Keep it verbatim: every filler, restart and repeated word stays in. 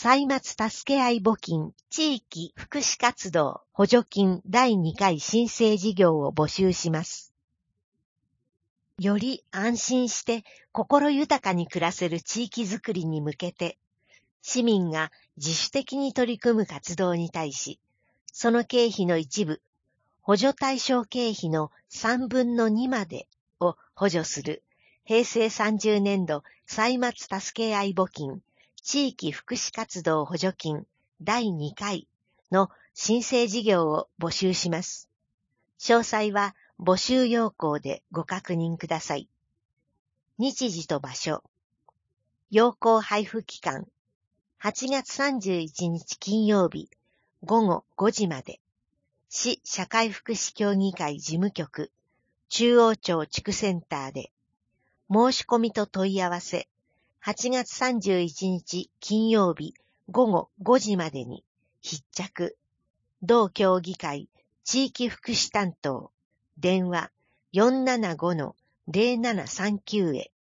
歳末助け合い募金地域福祉活動補助金だいにかい申請事業を募集します。より安心して心豊かに暮らせる地域づくりに向けて、市民が自主的に取り組む活動に対し、その経費の一部、補助対象経費のさんぶんのにまでを補助するへいせいさんじゅうねんど歳末助け合い募金地域福祉活動補助金だいにかいの申請事業を募集します。詳細は募集要項でご確認ください。日時と場所。要項配布期間。はちがつさんじゅういちにち金曜日ごごごじまで。市社会福祉協議会事務局中央町地区センターで。申し込みと問い合わせ。はちがつさんじゅういちにち金曜日ごごごじまでに必着。同協議会地域福祉担当電話 よんななごのぜろななさんきゅう へ